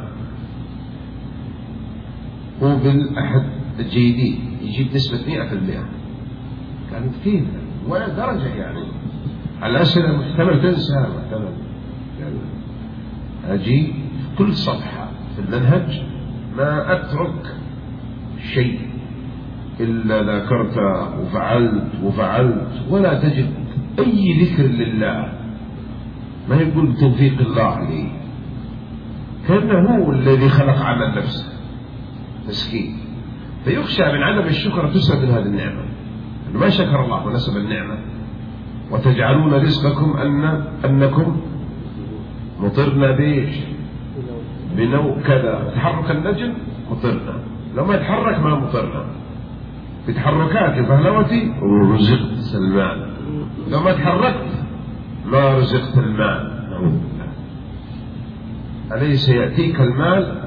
هو بالأحد الجيدين يجيب نسبة مئة في المئة، كانت كثير ولا درجة، يعني الأسئلة محتمل تنسى، محتمل يعني أجي كل صفحة في المنهج ما أترك شيء إلا ذكرته وفعلت وفعلت، ولا تجد أي ذكر لله، ما يقول بتوفيق الله لي، كأنه هو الذي خلق عمل نفسه مسكين، فيخشى من عدم الشكر تسلب من هذه النعمة، أنه ما شكر الله ونسب النعمة. وتجعلون رزقكم أن أنكم مطرنا بيش بنوع كذا، تحرك النجم مطرنا، لو ما يتحرك ما مطرنا، بتحركات فهلوتي ورزقت المال، لو ما تحركت ما رزقت المال. نعوذ بالله. أليس يأتيك المال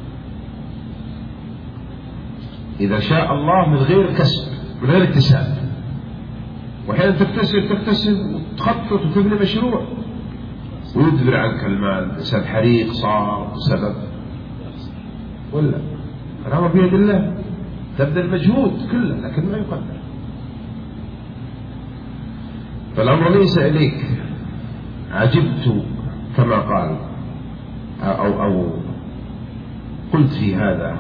إذا شاء الله من غير كسب، من غير اكتساب، وحين تكتسب تكتسب وتخطط وتبني مشروع ويدبر عنك المال بسبب حريق صار، بسبب ولا الأمر بيد الله، تبذل مجهود كله لكن ما يقدر. فالأمر ليس إليك. عجبت كما قال أو, أو قلت في هذا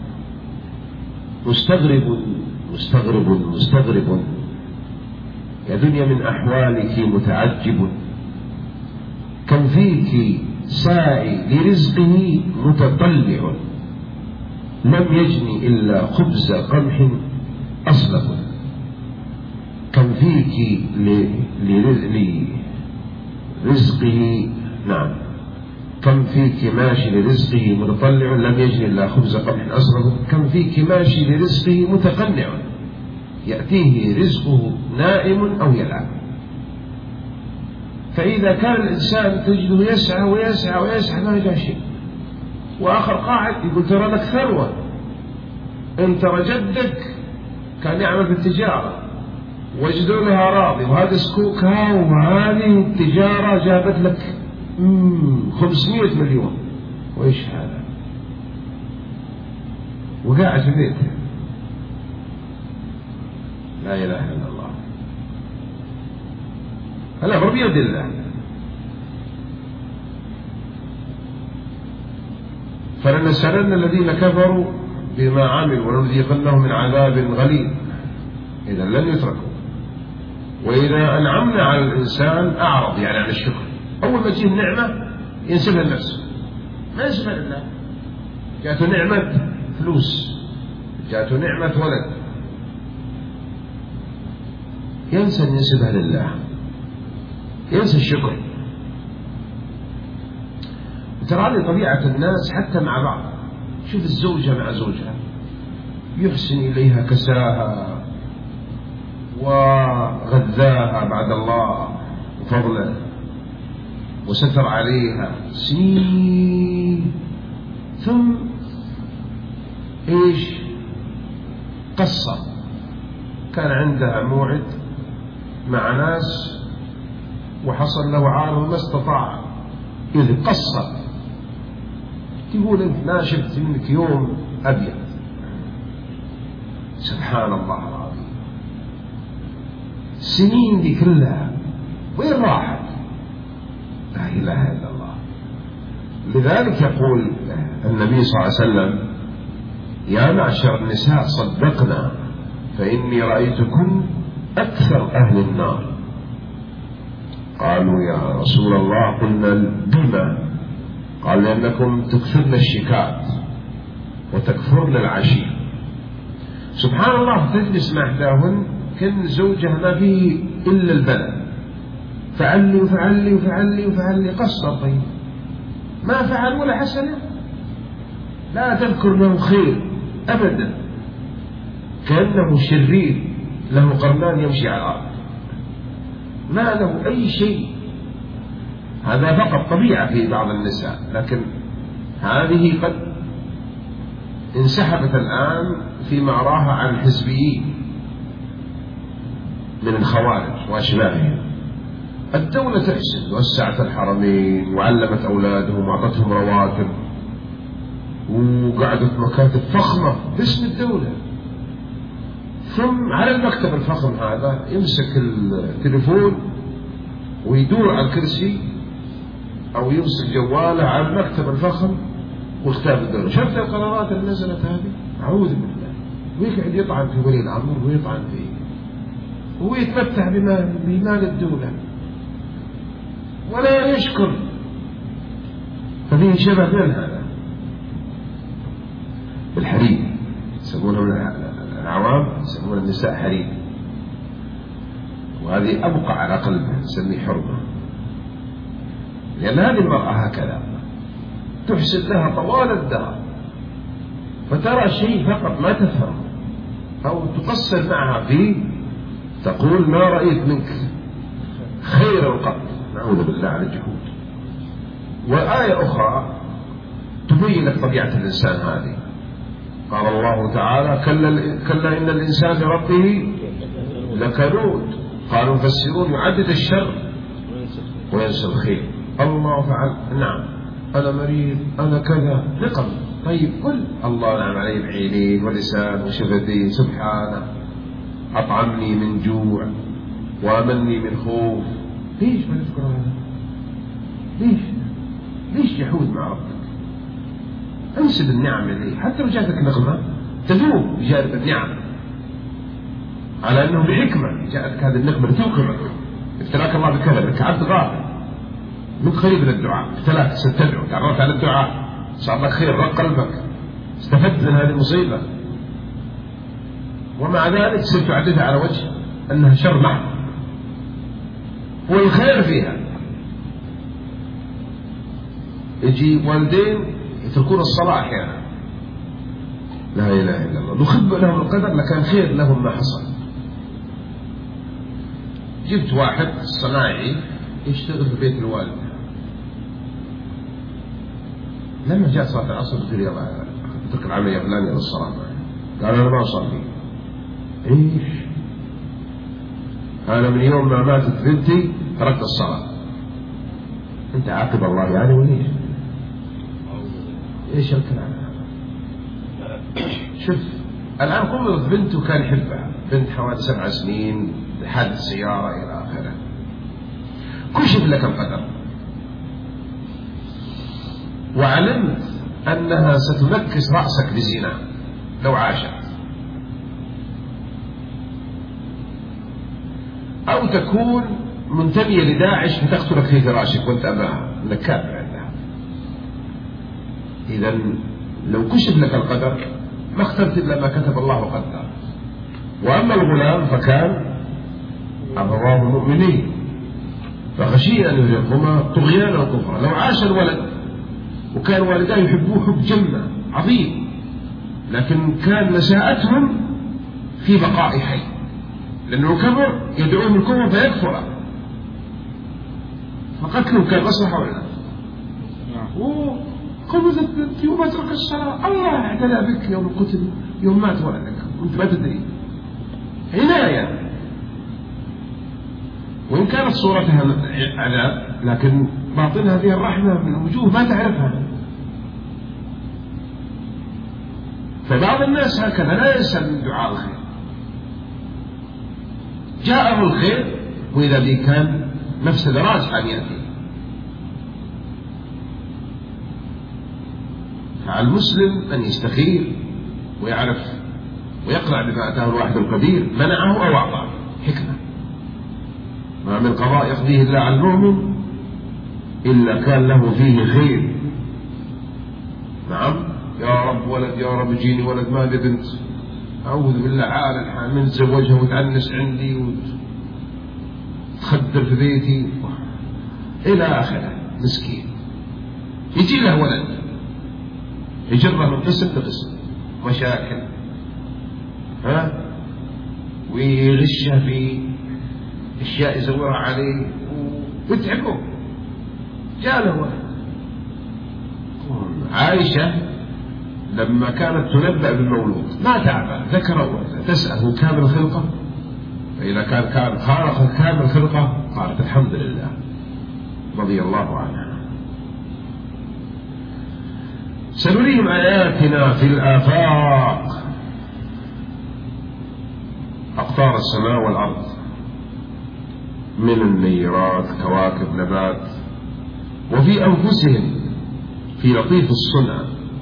مستغرب مستغرب مستغرب يا دنيا من أحوالك متعجب، كم فيك ساعي لرزقه متطلع، لم يجني إلا خبز قمح أصلب، كم فيك لرزقه نعم كم فيك ماشي لرزقه متطلع، لم يجني إلا خبز قمح أصلب، كم فيك ماشي لرزقه متقنع، يأتيه رزقه نائم أو يلعب، فإذا كان الإنسان تجده يسعى ويسعى ويسعى ما يلقى شيء، وآخر قاعد يقول ترى لك ثروة، أنت ترى جدك كان يعمل في التجارة وجدوا لها راضي، وهذا سكوكها وهذه التجارة جابت لك خمسمائة مليون، وإيش هذا؟ وقاعد في بيته. لا إله إلا الله. الأمر بيد الله. فلنسألن الذين كفروا بما عملوا ولنذيقنهم من عذاب غليظ. إذا لن يتركوا. وإذا أنعمنا على الإنسان أعرض، يعني عن الشكر. أول ما تجيه النعمة ينسبها لنفسه، ما ينسبها لله. جاءته نعمة فلوس، جاءته نعمة ولد، ينسى أن ينسبها لله، ينسى الشكر. ترى هذه طبيعة الناس حتى مع بعض. شوف الزوجة مع زوجها يحسن إليها، كساها وغذاها بعد الله وفضله وستر عليها سنين، ثم إيش؟ قصة. كان عندها موعد مع ناس وحصل له عارض ما استطاع يذهب، قصة. تقول أنت ما شفت منك يوم أبيض. سبحان الله العظيم، السنين دي كلها وين راحت؟ لا إله إلا الله. لذلك يقول النبي صلى الله عليه وسلم: يا معشر النساء صدقنا فإني رأيتكن أكثر أهل النار. قالوا يا رسول الله قلنا بما؟ قال لأنكم تكثرن الشكات وتكفرن العشير. سبحان الله، تجلس مع إحداهن كان زوجها ما فيه إلا البلاء، فعل لي وفعل لي وفعل لي وفعل لي، قصر. طيب ما فعل ولا حسنة، لا تذكر له خير أبدا، كأنه شرير له قرنان يمشي على الأرض، ما له أي شيء. هذا فقط طبيعة في بعض النساء، لكن هذه قد انسحبت الآن فيما أراها عن الحزبيين من الخوارج وأشباههم. الدولة تحسن، وسعت الحرمين وعلمت أولادهم وأعطتهم رواتب وقعدت مكاتب فخمة باسم الدولة، ثم على المكتب الفخم هذا يمسك التليفون ويدور على الكرسي أو يمسك جواله على المكتب الفخم وكتاب الدولة. شفت القرارات اللي نزلت هذه؟ أعوذ بالله. ويقعد يطعن في ولي الأمر ويطعن فيه ويتمتع بمال الدولة ولا يشكر. ففيه شبه من هذا. الحريم يسمونه من العوام، يسمون النساء حريم، وهذه أبقى على قلبه، نسميه حرمة، لأن هذه المرأة هكذا تحسن لها طوال الدهر، فترى شيء فقط ما تفهم أو تقصر معها فيه، تقول ما رأيت منك خير قط. نعوذ بالله عن الجحود. وآية أخرى تبين لك طبيعة الإنسان هذه. قال الله تعالى: كلا, كلا إن الإنسان لربه لكنود. قالوا مفسرون يعدد الشر وينسى الخير. الله فعل، نعم أنا مريض، أنا كذا، نقم. طيب قل الله نعم علي بعينين ولسان وشفتين، سبحانه أطعمني من جوع وأمني من خوف. ليش ما تذكر هذا؟ ليش ليش جحود مع ربك؟ انسب النعم إليه، حتى لو جاتك نقمة تذوب بجانب النعم، على أنه بحكمة جاءتك هذه النقمة لتوقفك. ابتلاك الله بكذا، لك عبد غافل من قريب من الدعاء، ابتلاك ستدعو، تعرفت على الدعاء، صار لك خير، رق قلبك، استفدت من هذه المصيبة، ومع ذلك صرت تعددها على وجه أنها شر محض والخير فيها. يجي والدين يتركون الصلاة أحيانا، لا إله إلا الله، نخب لهم القدر لكان خير لهم ما حصل. جبت واحد صناعي يشتغل في بيت الوالد. لما جاءت صلاة العصر قلت يلا اترك العملية فلانية للصلاة. قال أنا ما أصلي. إيش؟ أنا من يوم ما ماتت بنتي تركت الصلاة. أنت عاقب الله يعني ولا إيش؟ إيش الكلام هذا؟ شوف الآن قمت بنته كان يحبها، بنت حوالي سبع سنين حادث سيارة إلى آخره. كشف لك القدر وعلمت أنها ستنكس رأسك بزنا لو عاشت، أو تكون منتمية لداعش فتقتلك في فراشك وأنت أمامها أنك كافر عندها. إذا لو كشف لك القدر ما اخترت إلا ما كتب الله وقدر. وأما الغلام فكان أبواه مؤمنين فخشي أن يرهقهما طغيانا وكفرا. لو عاش الولد وكان والداه يحبوه حب جنة عظيم، لكن كان نشاءتهم في بقاء حي، لأنه كبر يدعوهم الكفر فيكفر، فقتله كان مصلحة ولا لا؟ قبضت بنتي وما ترك الصلاة، الله اعتنى بك يوم قتل، يوم مات ولدك وانت ما تدري. عناية، وإن كانت صورتها عذاب لكن باطنها فيها الرحمة من وجوه ما تعرفها. فبعض الناس هكذا لا يسأل من دعاء الخير، جاءه الخير وإذا به كان مفسد راجحة يأتي. فعلى المسلم أن يستخير ويعرف ويقنع بما أتاه الواحد القدير، منعه أو أعطاه حكمة. ما من قضاء يقضيه الله على المؤمن إلا كان له فيه خير. نعم يا رب ولد، يا رب جيني ولد، ما لي بنت، أعوذ بالله عال من تزوجها وتعنس عندي وتخدر في بيتي إلى آخره. مسكين يجي له ولد يجره من قسم لقسم مشاكل، ها، ويغشها في أشياء يزورها عليه ويتعبه. جاء له ولد. عائشة لما كانت تنبأ بالمولود ما تعبأ، ذكر تسأله كامل الخلقة، فإذا كان كان خالق كامل الخلقة قالت الحمد لله رضي الله عنها. سنريهم آياتنا في الآفاق، أقطار السماء والأرض، من النيرات كواكب نبات، وفي أنفسهم في لطيف الصنع.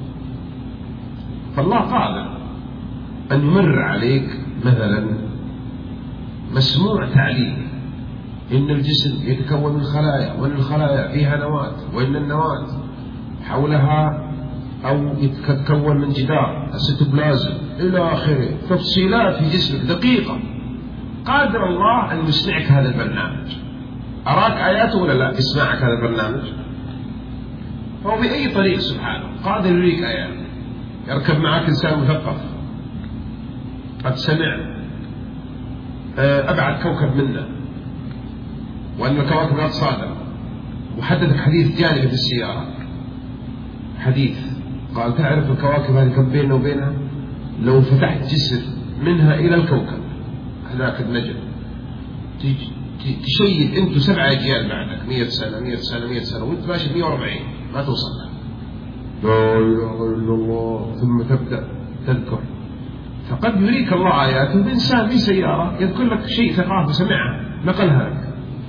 فالله قادر أن يمر عليك مثلا مسموع تعليم إن الجسم يتكون من خلايا، وأن الخلايا فيها نواة، وإن النواة حولها أو يتكون من جدار السيتوبلازم إلى آخره، تفصيلات في جسمك دقيقة. قادر الله أن يسمعك هذا البرنامج. أراك آياته ولا لا؟ يسمعك هذا البرنامج. فهو بأي طريق سبحانه قادر يريك آيات. يركب معك إنسان مثقف قد سمع أبعد كوكب منا وأن الكواكب لا تصادم، وحدثك حديث جانبي في السيارة، حديث قال تعرف الكواكب هذه كم بيننا وبينها؟ لو فتحت جسر منها إلى الكوكب هذاك النجم تشيد أنت سبعة أجيال بعدك، مية سنة مية سنة مية سنة، وأنت ماشي مية وأربعين ما توصل لها. لا إله إلا الله. ثم تبدأ تذكر، فقد يريك الله آياته بإنسان في سيارة يذكر لك شيء ثقافة سمعها نقلها لك،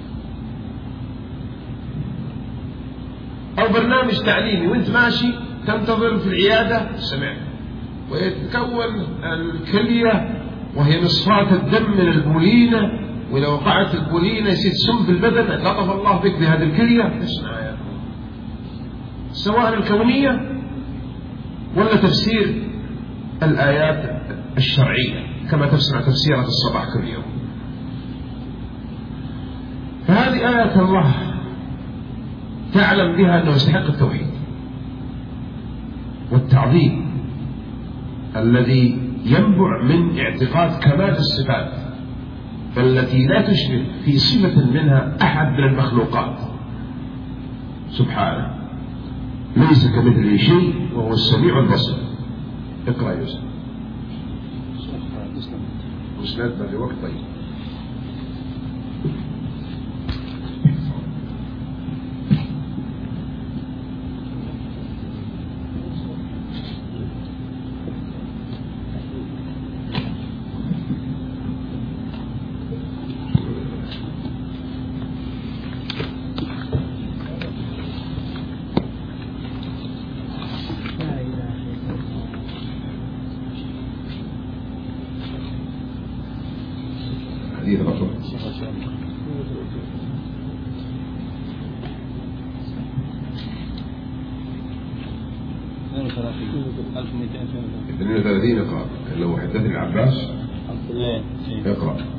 أو برنامج تعليمي وأنت ماشي تنتظر في العيادة سمعت، ويتكون الكلية وهي مصفاة الدم من البولينة، وإذا وقعت البولينة يصير سم في البدن، لطف الله بك بهذه الكلية. اسمع يا سواء الكونية ولا تفسير الآيات الشرعية كما تسمع تفسيرها في الصباح كل يوم. فهذه آيات الله تعلم بها أنه يستحق التوحيد والتعظيم الذي ينبع من اعتقاد كمال الصفات. التي لا تشبه في صفة منها أحد من المخلوقات سبحانه، ليس كمثله شيء وهو السميع البصير. اقرأ يا يوسف. مسند باقي وقت. طيب حديث رقم اثنين وثلاثين. اقرأ لو حدثني العباس. اقرأ.